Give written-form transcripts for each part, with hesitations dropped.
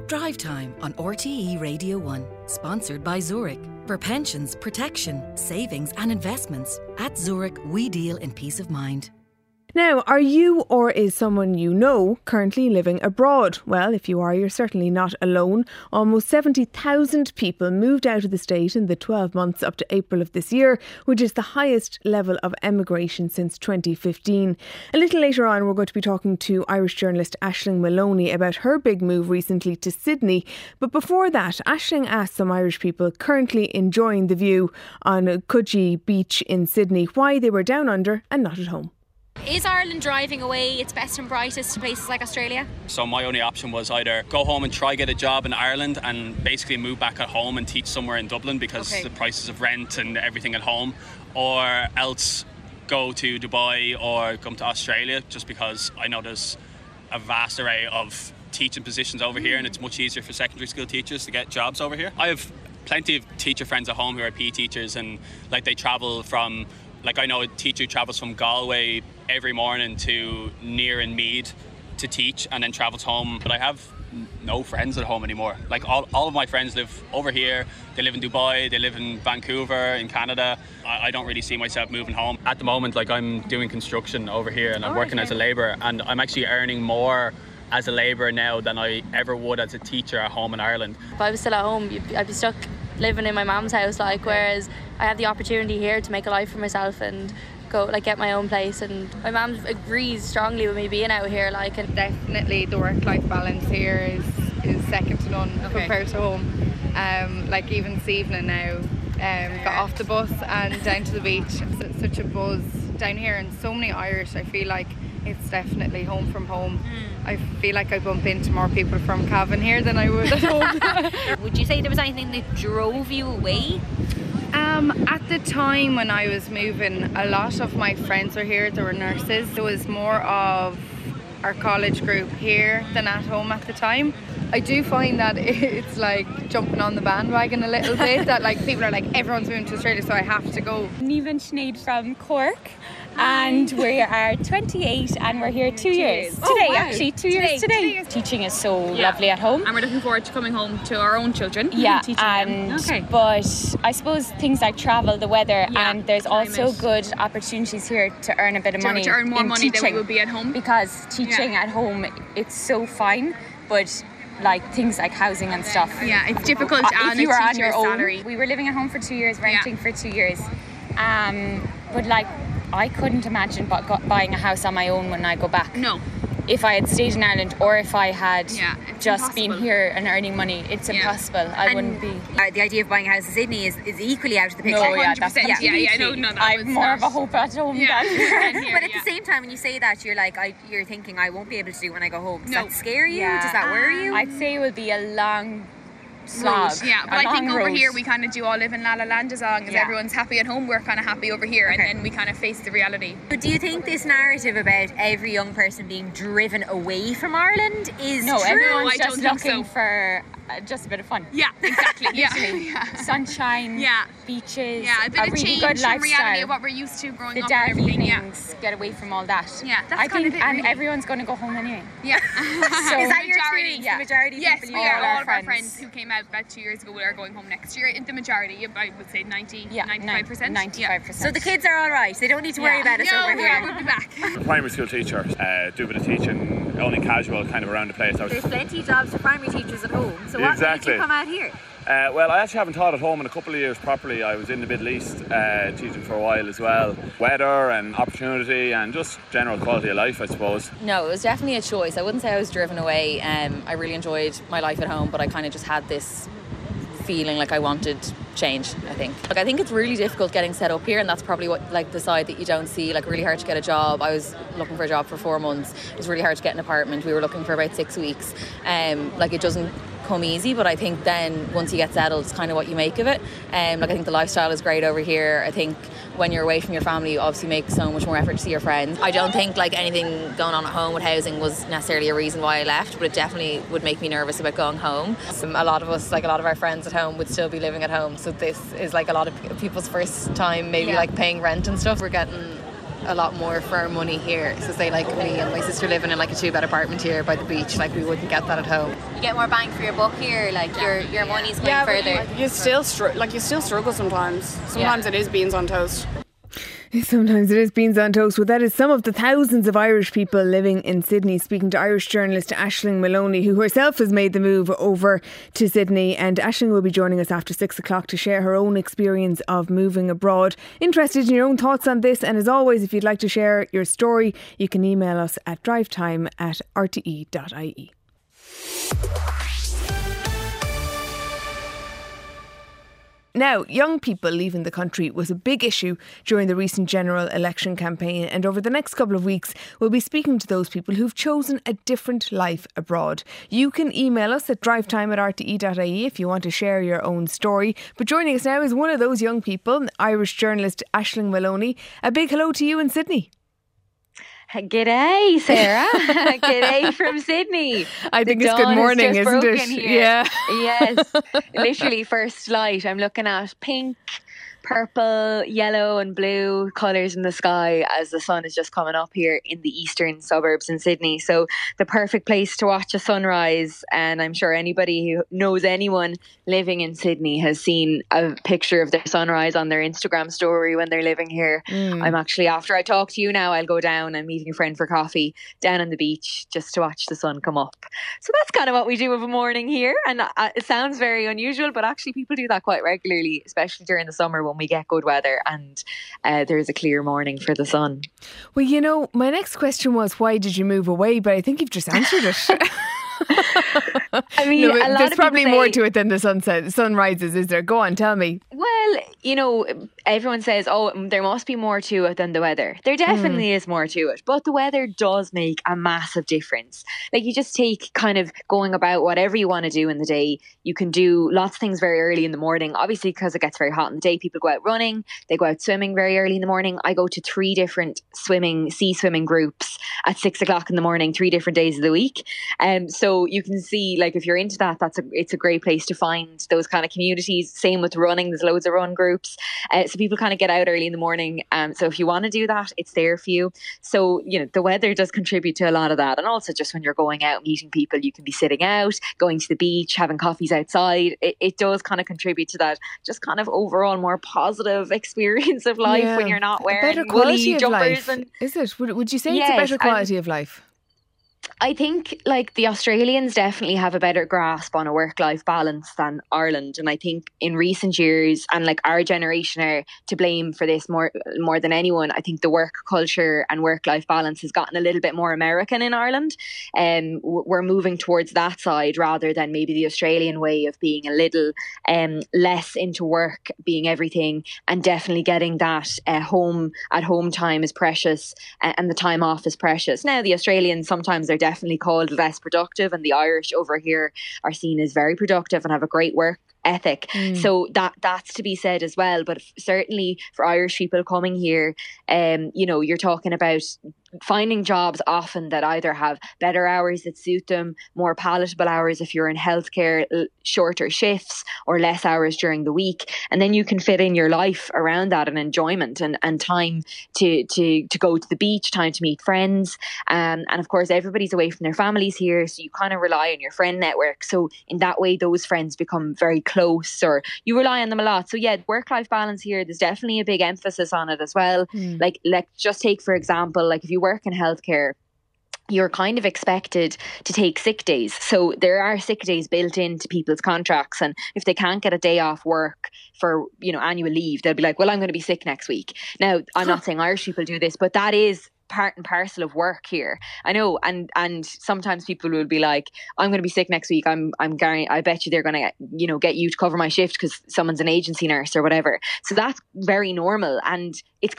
Drive Time on RTE Radio 1, sponsored by Zurich. For pensions, protection, savings and investments, at Zurich we deal in peace of mind. Now, are you or is someone you know currently living abroad? Well, if you are, you're certainly not alone. Almost 70,000 people moved out of the state in the 12 months up to April of this year, which is the highest level of emigration since 2015. A little later on, we're going to be talking to Irish journalist Aisling Maloney about her big move recently to Sydney. But before that, Aisling asked some Irish people currently enjoying the view on Coogee Beach in Sydney why they were down under and not at home. Is Ireland driving away its best and brightest to places like Australia? So my only option was either go home and try get a job in Ireland and basically move back at home and teach somewhere in Dublin because the prices of rent and everything at home, or else go to Dubai or come to Australia, just because I know there's a vast array of teaching positions over here and it's much easier for secondary school teachers to get jobs over here. I have plenty of teacher friends at home who are PE teachers, and like they travel from, like I know a teacher who travels from Galway every morning to Near and Mead to teach and then travels home. But I have no friends at home anymore. Like all of my friends live over here. They live in Dubai, they live in Vancouver, in Canada. I don't really see myself moving home. At the moment, like I'm doing construction over here and I'm working as a labourer, and I'm actually earning more as a labourer now than I ever would as a teacher at home in Ireland. If I was still at home, I'd be stuck living in my mum's house, whereas I have the opportunity here to make a life for myself and go get my own place. And my mum agrees strongly with me being out here, and definitely the work-life balance here is second to none compared to home. Even this evening now, got off the bus and down to the beach. It's such a buzz down here, and so many Irish. I feel like it's definitely home from home. I feel like I bump into more people from Cavan here than I would at home. Would you say there was anything that drove you away? At the time when I was moving, a lot of my friends were here. They were nurses. There was more of our college group here than at home at the time. I do find that it's like jumping on the bandwagon a little bit, that people are everyone's moving to Australia, so I have to go. Niamh and Sinead from Cork, and we are 28 and we're here 2 years today. Actually 2 years today. Teaching is so lovely at home, and we're looking forward to coming home to our own children. But I suppose things like travel, the weather, and there's also good opportunities here to earn a bit of money, to earn more money teaching, than we would be at home, because teaching at home, it's so fine, but things like housing and stuff, it's difficult if you were on your own salary. We were living at home for 2 years, renting for 2 years, but I couldn't imagine buying a house on my own when I go back. No. If I had stayed in Ireland, or if I had just impossible. been here and earning money, it's impossible. I wouldn't be. The idea of buying a house in Sydney is equally out of the picture. No, 100%. I'm more of a hope at home than here. But at the same time, when you say that, you're thinking, I won't be able to do when I go home. Does that scare you? Does that worry you? I'd say it would be a long slog. But I think over here we kind of do all live in La La Land. As long as everyone's happy at home, we're kind of happy over here, and then we kind of face the reality. But do you think this narrative about every young person being driven away from Ireland is true? Everyone's just looking for just a bit of fun. Yeah, exactly. Sunshine, beaches, a bit of really change good from lifestyle. reality of what we're used to growing the up. dark and everything. evenings, get away from all that. That's I kind think, of it, really. everyone's going to go home anyway. So is that your experience? The majority of yes, people we here are. All of our friends friends who came out about 2 years ago are going home next year. The majority, I would say 95%. 95%. So the kids are all right. They don't need to worry about us over here. We'll be back. I'm a primary school teacher. Do a bit of teaching, only casual, kind of around the place. There's plenty of jobs for primary teachers at home. So what made you come out here? Well, I actually haven't taught at home in a couple of years properly. I was in the Middle East teaching for a while as well. Weather and opportunity and just general quality of life, I suppose. No, it was definitely a choice. I wouldn't say I was driven away. I really enjoyed my life at home, but I kind of just had this feeling like I wanted change, I think. I think it's really difficult getting set up here, and that's probably what the side that you don't see. Really hard to get a job. I was looking for a job for 4 months. It was really hard to get an apartment. We were looking for about 6 weeks. It doesn't come easy, but I think then once you get settled, it's kind of what you make of it. I think the lifestyle is great over here. I think when you're away from your family, you obviously make so much more effort to see your friends. I don't think anything going on at home with housing was necessarily a reason why I left, but it definitely would make me nervous about going home. A lot of us, a lot of our friends at home would still be living at home, so this is a lot of people's first time maybe paying rent and stuff. We're getting a lot more for our money here. So say like me and my sister living in like a 2-bed apartment here by the beach, like we wouldn't get that at home. You get more bang for your buck here, like your money's going further. You still struggle sometimes. Sometimes it is beans on toast. Sometimes it is beans on toast. Well, that is some of the thousands of Irish people living in Sydney, speaking to Irish journalist Aisling Maloney, who herself has made the move over to Sydney. And Aisling will be joining us after 6 o'clock to share her own experience of moving abroad. Interested in your own thoughts on this? And as always, if you'd like to share your story, you can email us at drivetime@rte.ie. Now, young people leaving the country was a big issue during the recent general election campaign, and over the next couple of weeks we'll be speaking to those people who've chosen a different life abroad. You can email us at drivetime@rte.ie if you want to share your own story. But joining us now is one of those young people, Irish journalist Aisling Maloney. A big hello to you in Sydney. G'day, Sarah. G'day from Sydney. I think it's good morning, isn't it? Here. Yeah. Yes. Literally first light. I'm looking at pink, purple, yellow and blue colours in the sky as the sun is just coming up here in the eastern suburbs in Sydney. So the perfect place to watch a sunrise, and I'm sure anybody who knows anyone living in Sydney has seen a picture of their sunrise on their Instagram story when they're living here. I'm actually, after I talk to you now, I'll go down and meeting a friend for coffee down on the beach just to watch the sun come up. So that's kind of what we do of a morning here, and it sounds very unusual, but actually people do that quite regularly, especially during the summer when we get good weather and there's a clear morning for the sun. Well, you know, my next question was, why did you move away? But I think you've just answered it. I mean, no, there's probably more to it than the sunrises, is there? Go on, tell me. Well, you know, everyone says, oh, there must be more to it than the weather. There definitely is more to it, but the weather does make a massive difference. Like, you just take kind of going about whatever you want to do in the day. You can do lots of things very early in the morning, obviously, because it gets very hot in the day. People go out running, they go out swimming very early in the morning. I go to 3 different sea swimming groups at 6 o'clock in the morning, 3 different days of the week. So you can see, like, if you're into that, it's a great place to find those kind of communities. Same with running, there's loads of run groups. So people kind of get out early in the morning. So if you want to do that, it's there for you. So, you know, the weather does contribute to a lot of that. And also just when you're going out meeting people, you can be sitting out, going to the beach, having coffees outside. It does kind of contribute to that just kind of overall more positive experience of life when you're not wearing woolly jumpers. Is it? Would you say it's a better quality of life? I think, like, the Australians definitely have a better grasp on a work-life balance than Ireland, and I think in recent years, and like our generation are to blame for this more than anyone. I think the work culture and work-life balance has gotten a little bit more American in Ireland, and we're moving towards that side rather than maybe the Australian way of being a little less into work being everything, and definitely getting that at home time is precious, and the time off is precious. Now the Australians sometimes they're definitely called less productive, and the Irish over here are seen as very productive and have a great work ethic. So that's to be said as well. But certainly for Irish people coming here, you know, you're talking about finding jobs often that either have better hours that suit them, more palatable hours if you're in healthcare, shorter shifts or less hours during the week, and then you can fit in your life around that and enjoyment and time to go to the beach, time to meet friends, and of course everybody's away from their families here, so you kind of rely on your friend network. So in that way those friends become very close, or you rely on them a lot. So yeah, work-life balance here, there's definitely a big emphasis on it as well. Like just take for example, like if you work in healthcare, you're kind of expected to take sick days. So there are sick days built into people's contracts, and if they can't get a day off work for, you know, annual leave, they'll be like, well, I'm going to be sick next week. Now, I'm not saying Irish people do this, but that is part and parcel of work here. I know, and sometimes people will be like, I'm going to be sick next week. I bet you they're going to, you know, get you to cover my shift because someone's an agency nurse or whatever. So that's very normal, and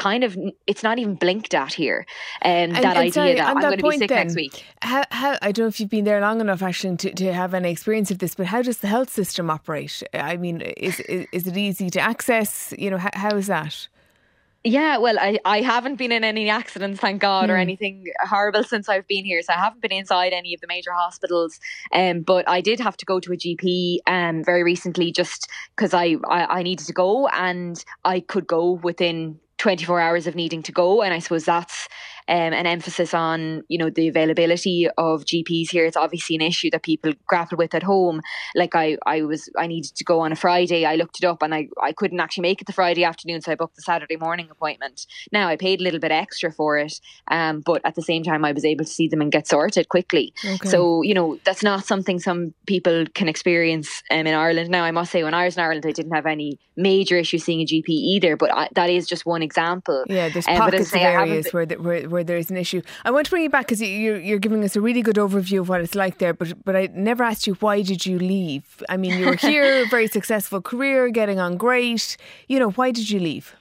it's not even blinked at here. That idea that I'm going to be sick next week. How I don't know if you've been there long enough, Aisling, to have any experience of this, but how does the health system operate? I mean, is it easy to access? You know, how is that? Yeah, well, I haven't been in any accidents, thank God, or anything horrible since I've been here. So I haven't been inside any of the major hospitals. But I did have to go to a GP very recently just because I needed to go, and I could go within 24 hours of needing to go. And I suppose that's an emphasis on, the availability of GPs here. It's obviously an issue that people grapple with at home. Like I needed to go on a Friday. I looked it up and I couldn't actually make it the Friday afternoon, so I booked the Saturday morning appointment. Now I paid a little bit extra for it, but at the same time I was able to see them and get sorted quickly. Okay. So, that's not something some people can experience in Ireland. Now I must say, when I was in Ireland I didn't have any major issues seeing a GP either, but that is just one example. Yeah, there's pockets of areas where there is an issue. I want to bring you back because you're giving us a really good overview of what it's like there, but I never asked you, why did you leave? I mean, you were here, very successful career, getting on great. Why did you leave?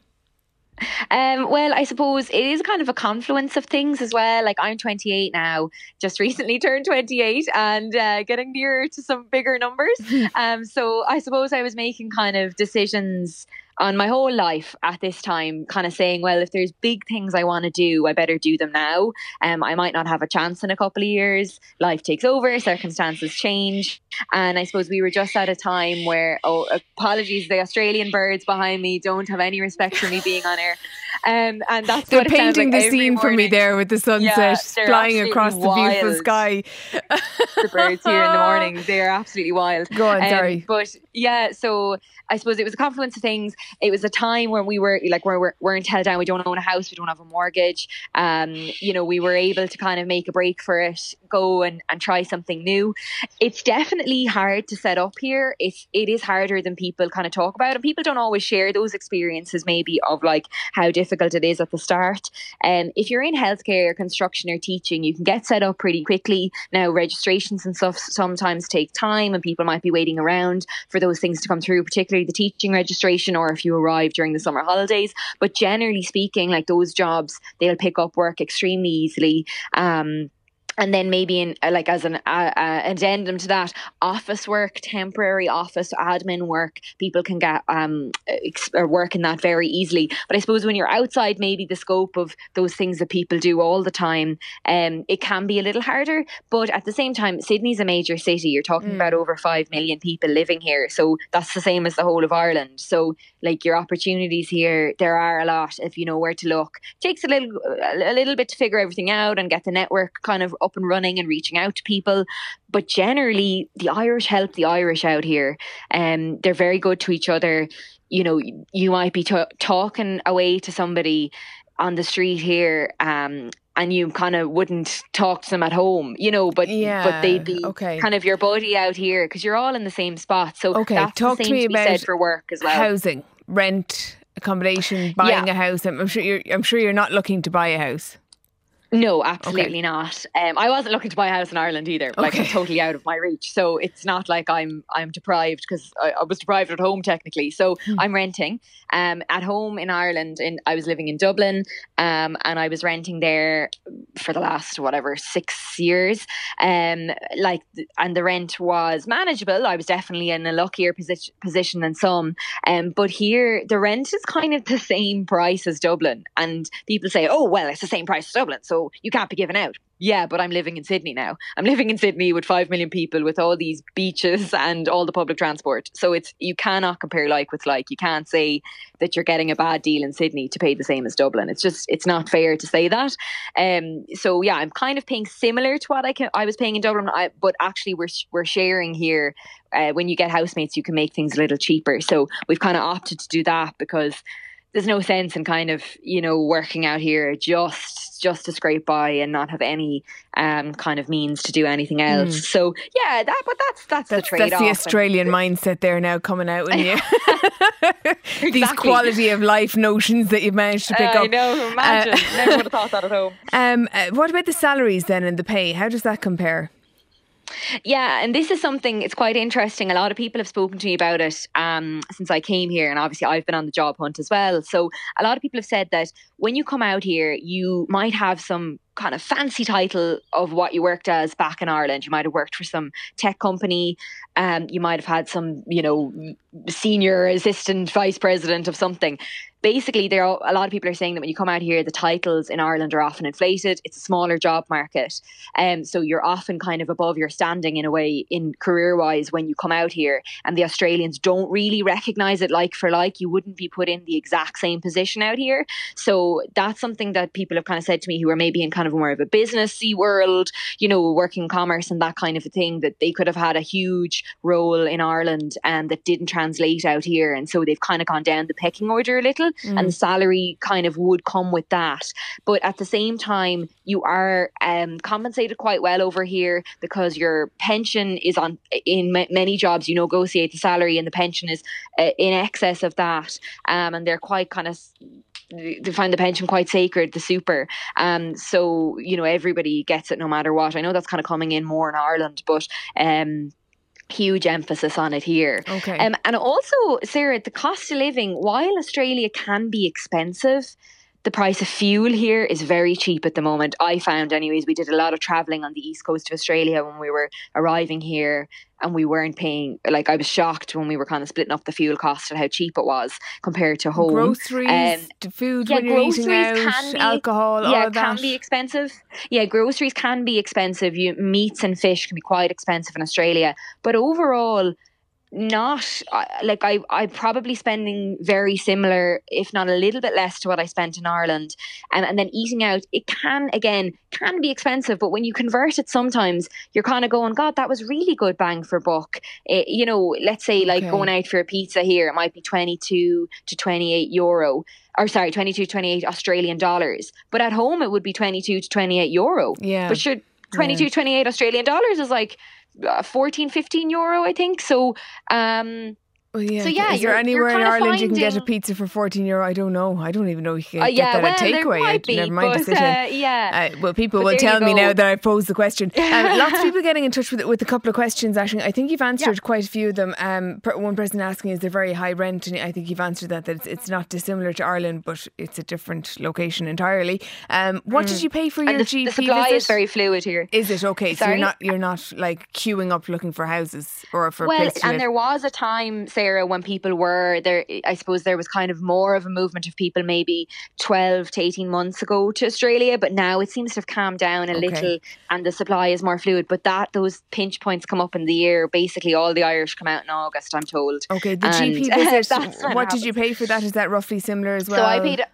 Well, I suppose it is kind of a confluence of things as well. Like, I'm 28 now, just recently turned 28 and getting nearer to some bigger numbers. So I suppose I was making kind of decisions on my whole life at this time, kind of saying, well, if there's big things I want to do, I better do them now. I might not have a chance in a couple of years. Life takes over, circumstances change. And I suppose we were just at a time where, apologies, the Australian birds behind me don't have any respect for me being on air. And that's they're what it painting like the scene for me there with the sunset flying across the beautiful sky. The birds here in the morning, they're absolutely wild. Go on, sorry. But yeah, so I suppose it was a confluence of things. It was a time when we were like, weren't held down. We don't own a house. We don't have a mortgage. We were able to kind of make a break for it, go and try something new. It's definitely hard to set up here. It is harder than people kind of talk about, and people don't always share those experiences maybe of like how difficult it is at the start. If you're in healthcare, construction or teaching, you can get set up pretty quickly. Now, registrations and stuff sometimes take time and people might be waiting around for those things to come through, particularly the teaching registration or if you arrive during the summer holidays. But generally speaking, like those jobs, they'll pick up work extremely easily. And then maybe in as an addendum to that, office work, temporary office admin work, people can get work in that very easily. But I suppose when you're outside maybe the scope of those things that people do all the time, it can be a little harder. But at the same time, Sydney's a major city. You're talking about over 5 million people living here. So that's the same as the whole of Ireland. So like your opportunities here, there are a lot if you know where to look. It takes a little bit to figure everything out and get the network kind of up and running and reaching out to people. But generally, the Irish help the Irish out here. They're very good to each other. You might be talking away to somebody on the street here, and you kind of wouldn't talk to them at home, but they'd be kind of your buddy out here because you're all in the same spot. So that's talk the same to me to be about said for work as well. Housing, rent, accommodation, buying a house. I'm sure you're not looking to buy a house. No, absolutely not. I wasn't looking to buy a house in Ireland either. Like, it's totally out of my reach. So it's not like I'm deprived, because I was deprived at home technically. So I'm renting. At home in Ireland, I was living in Dublin, and I was renting there for the last 6 years. And the rent was manageable. I was definitely in a luckier position than some. But here the rent is kind of the same price as Dublin, and people say, "Oh, well, it's the same price as Dublin, so you can't be given out." Yeah, but I'm living in Sydney now. I'm living in Sydney with 5 million people, with all these beaches and all the public transport. So you cannot compare like with like. You can't say that you're getting a bad deal in Sydney to pay the same as Dublin. It's not fair to say that. So yeah, I'm kind of paying similar to what I was paying in Dublin, but actually we're sharing here. When you get housemates, you can make things a little cheaper. So we've kind of opted to do that because there's no sense in kind of, working out here just to scrape by and not have any kind of means to do anything else. So yeah, that's the trade-off. That's the Australian mindset there now coming out in you. Exactly. These quality of life notions that you've managed to pick up. I know, imagine. Never would have thought that at home. What about the salaries then and the pay? How does that compare? Yeah, and this is something, it's quite interesting. A lot of people have spoken to me about it since I came here, and obviously I've been on the job hunt as well. So a lot of people have said that when you come out here, you might have some kind of fancy title of what you worked as back in Ireland. You might have worked for some tech company. You might have had some, senior assistant vice president of something. Basically, a lot of people are saying that when you come out here, the titles in Ireland are often inflated. It's a smaller job market. So you're often kind of above your standing in a way in career-wise when you come out here. And the Australians don't really recognise it like for like. You wouldn't be put in the exact same position out here. So that's something that people have kind of said to me who are maybe in kind of more of a businessy world, working commerce and that kind of a thing, that they could have had a huge role in Ireland and that didn't translate out here. And so they've kind of gone down the pecking order a little. And the salary kind of would come with that. But at the same time, you are compensated quite well over here because your pension is in many jobs, you negotiate the salary and the pension is in excess of that. And they're quite kind of, they find the pension quite sacred, the super. So, everybody gets it no matter what. I know that's kind of coming in more in Ireland, but huge emphasis on it here. Okay. And also, Sarah, the cost of living, while Australia can be expensive, the price of fuel here is very cheap at the moment. I found anyways, we did a lot of travelling on the east coast of Australia when we were arriving here, and we weren't paying, I was shocked when we were kind of splitting up the fuel cost and how cheap it was compared to home. Groceries, food when you're eating out, alcohol, all of that. Yeah, can be expensive. Yeah, groceries can be expensive. Meats and fish can be quite expensive in Australia. But overall, not I'm probably spending very similar, if not a little bit less, to what I spent in Ireland. And then eating out, it can be expensive, but when you convert it, sometimes you're kind of going, God, that was really good bang for buck. Let's say going out for a pizza here, it might be 22 to 28 euro. Or sorry, 22 to 28 Australian dollars. But at home it would be 22 to 28 euro. Yeah. But 22 to 28 Australian dollars is 14, 15 euro, I think. So, is there anywhere in Ireland you can get a pizza for €14? I don't know. I don't even know if you can get that at takeaway. Never mind the decision. Well, people will tell me now that I posed the question. Lots of people getting in touch with a couple of questions, Aisling. I think you've answered quite a few of them. One person asking, is there very high rent? And I think you've answered that it's not dissimilar to Ireland, but it's a different location entirely. What did you pay for your GP the supply visit? Is very fluid here. Is it? Okay, Sorry? so you're not queuing up looking for houses or for a place to live. And there was a time, Sarah, when people were there, I suppose there was kind of more of a movement of people maybe 12 to 18 months ago to Australia, but now it seems to have calmed down a little and the supply is more fluid. But those pinch points come up in the year. Basically all the Irish come out in August, I'm told. Okay, the GP visit, what did you pay for that? Is that roughly similar as well? So I paid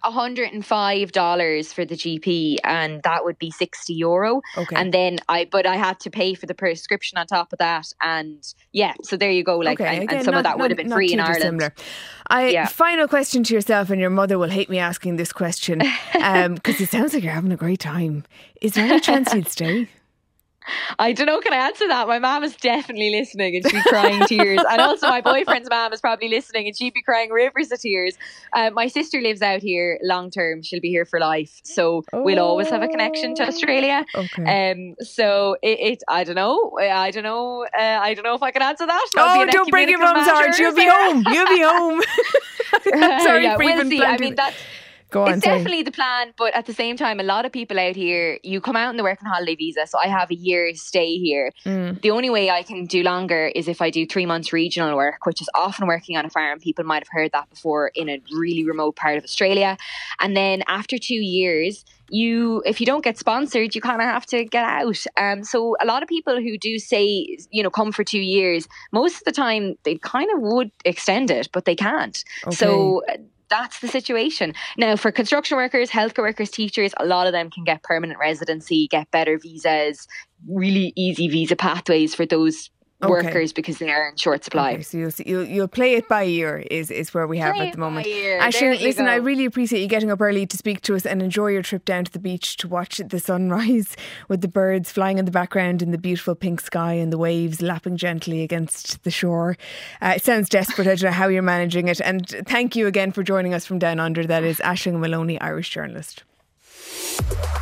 $105 for the GP, and that would be €60. Okay. And then I had to pay for the prescription on top of that, and so there you go. And some of that would have been free in Ireland. Final question to yourself, and your mother will hate me asking this question because it sounds like you're having a great time. Is there any chance you'd stay? I don't know, can I answer that? My mum is definitely listening and she'd be crying tears. And also my boyfriend's mum is probably listening and she'd be crying rivers of tears. My sister lives out here long term. She'll be here for life. So we'll always have a connection to Australia. Okay. So I don't know. I don't know if I can answer that. Don't break your mum's heart. You'll be home. You'll be home. Sorry for even see. planting. It's definitely the plan, but at the same time, a lot of people out here, you come out in the working holiday visa, so I have a year's stay here. The only way I can do longer is if I do 3 months regional work, which is often working on a farm. People might have heard that before, in a really remote part of Australia. And then after 2 years, if you don't get sponsored, you kind of have to get out. So a lot of people who do say, come for 2 years, most of the time they kind of would extend it, but they can't. Okay. So that's the situation. Now, for construction workers, healthcare workers, teachers, a lot of them can get permanent residency, get better visas, really easy visa pathways for those workers because they are in short supply. Okay, so you'll play it by ear is where we have at the moment. Aisling, listen, I really appreciate you getting up early to speak to us, and enjoy your trip down to the beach to watch the sunrise with the birds flying in the background and the beautiful pink sky and the waves lapping gently against the shore. It sounds desperate. I don't know how you're managing it, and thank you again for joining us from Down Under. That is Aisling Maloney, Irish journalist.